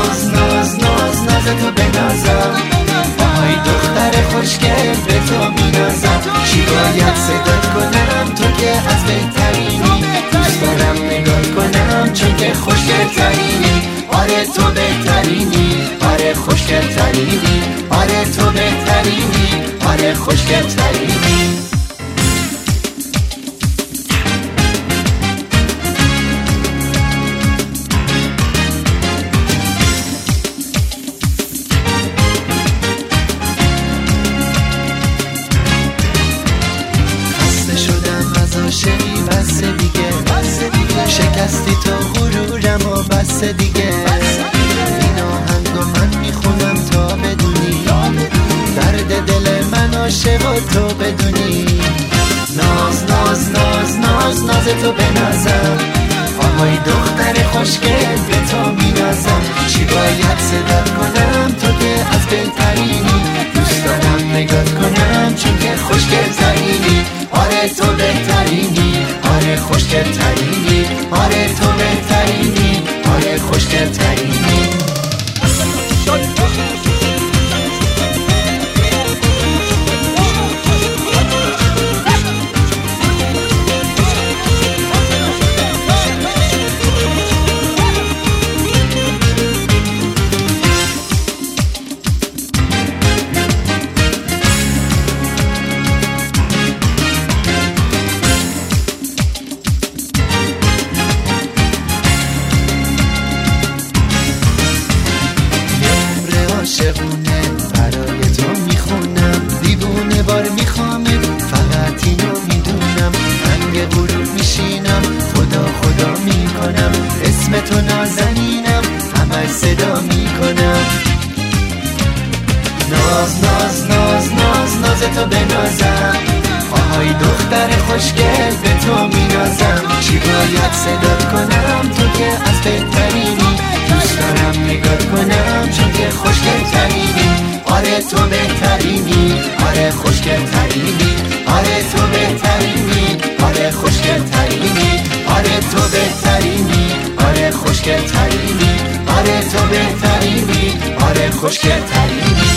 ناز ناز ناز ناز تو بنازم، آهای دختر خوشگل به تو مینازم. چی باید صدات کنم تو که از بهترینی، دوست دارم نگاه کنم چون که خوشگل ترینی. آره تو بهترینی، آره خوشگل ترینی، آره تو بهترینی، آره خوشگل ترینی. عاشقی بس دیگه، شکستی تو غرورم و بس دیگه. این آهنگو من میخونم تا بدونی درد دل من عاشق و تو بدونی. ناز ناز ناز ناز ناز تو بنازم، آهای دختر خوشگل به تو مینازم. چی باید صدات کنم تو که از بهترینی، دوست دارم نگات کنم چون که خوشگل ترینی. آره تو بهترینی، آره خوشگل ترینی، آره تو بهترینی، آره خوشگل ترینی. عاشقونه برای تو میخونم، دیوونه بار میخوامت فقط اینو میدونم. رنگ غروب میشینم خدا خدا میکنم، اسم تو نازنینم همش صدا میکنم. ناز ناز ناز ناز ناز تو بنازم، آهای دختر خوشگل به تو مینازم. چی باید صدات کنم تو که از بهترینی، دوست دارم نگات کنم چون که خوشگل ترینی. آره تو بهترینی، آره خوشگل ترینی، آره تو بهترینی، آره خوشگل ترینی. آره تو بهترینی، آره خوشگل ترینی، آره تو بهترینی، آره خوشگل ترینی.